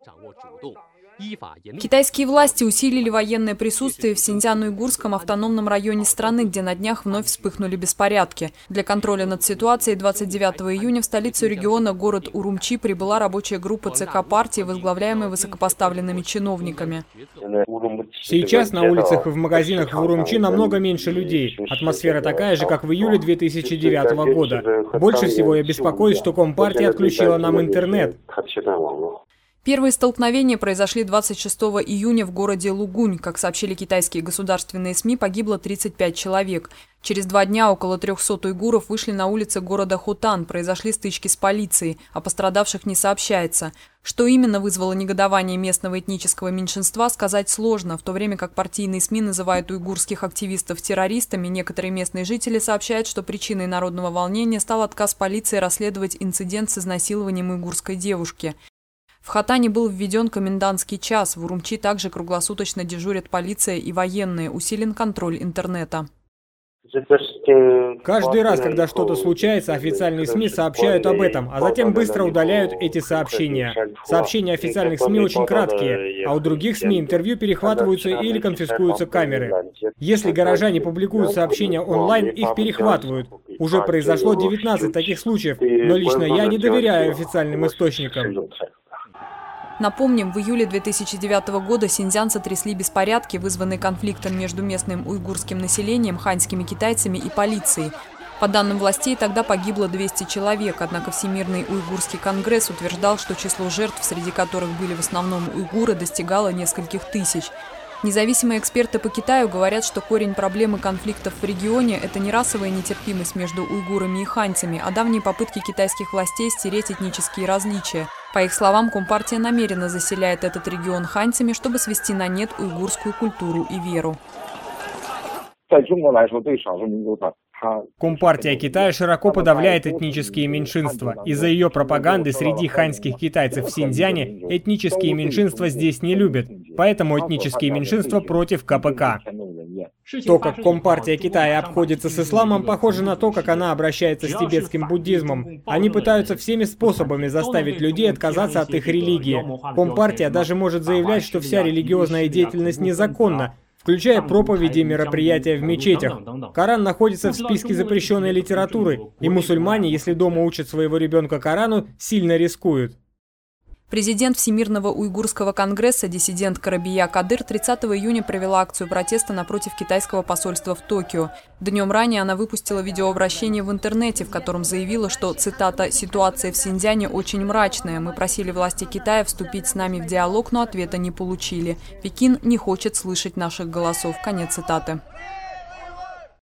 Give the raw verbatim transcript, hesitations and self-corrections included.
Китайские власти усилили военное присутствие в Синьцзян-Уйгурском автономном районе страны, где на днях вновь вспыхнули беспорядки. Для контроля над ситуацией двадцать девятого июня в столицу региона, город Урумчи, прибыла рабочая группа ЦК партии, возглавляемая высокопоставленными чиновниками. Сейчас на улицах и в магазинах в Урумчи намного меньше людей. Атмосфера такая же, как в июле две тысячи девятого года. Больше всего я беспокоюсь, что Компартия отключила нам интернет. Первые столкновения произошли двадцать шестого июня в городе Лугунь. Как сообщили китайские государственные СМИ, погибло тридцать пять человек. Через два дня около трёхсот уйгуров вышли на улицы города Хотан. Произошли стычки с полицией. О пострадавших не сообщается. Что именно вызвало негодование местного этнического меньшинства, сказать сложно. В то время как партийные СМИ называют уйгурских активистов террористами, некоторые местные жители сообщают, что причиной народного волнения стал отказ полиции расследовать инцидент с изнасилованием уйгурской девушки. В Хотане был введен комендантский час. В Урумчи также круглосуточно дежурят полиция и военные. Усилен контроль интернета. Каждый раз, когда что-то случается, официальные СМИ сообщают об этом, а затем быстро удаляют эти сообщения. Сообщения официальных СМИ очень краткие, а у других СМИ интервью перехватываются или конфискуются камеры. Если горожане публикуют сообщения онлайн, их перехватывают. Уже произошло девятнадцать таких случаев, но лично я не доверяю официальным источникам. Напомним, в июле две тысячи девятого года Синьцзян сотрясли беспорядки, вызванные конфликтом между местным уйгурским населением, ханьскими китайцами и полицией. По данным властей, тогда погибло двести человек, однако Всемирный уйгурский конгресс утверждал, что число жертв, среди которых были в основном уйгуры, достигало нескольких тысяч. Независимые эксперты по Китаю говорят, что корень проблемы конфликтов в регионе – это не расовая нетерпимость между уйгурами и ханьцами, а давние попытки китайских властей стереть этнические различия. По их словам, Компартия намеренно заселяет этот регион ханьцами, чтобы свести на нет уйгурскую культуру и веру. Компартия Китая широко подавляет этнические меньшинства. Из-за ее пропаганды среди ханьских китайцев в Синьцзяне этнические меньшинства здесь не любят, поэтому этнические меньшинства против ка пэ ка. То, как Компартия Китая обходится с исламом, похоже на то, как она обращается с тибетским буддизмом. Они пытаются всеми способами заставить людей отказаться от их религии. Компартия даже может заявлять, что вся религиозная деятельность незаконна, включая проповеди и мероприятия в мечетях. Коран находится в списке запрещенной литературы, и мусульмане, если дома учат своего ребенка Корану, сильно рискуют. Президент Всемирного уйгурского конгресса, диссидент Карабия Кадыр, тридцатого июня провела акцию протеста напротив китайского посольства в Токио. Днем ранее она выпустила видеообращение в интернете, в котором заявила, что, цитата, «ситуация в Синьцзяне очень мрачная. Мы просили власти Китая вступить с нами в диалог, но ответа не получили. Пекин не хочет слышать наших голосов». Конец цитаты.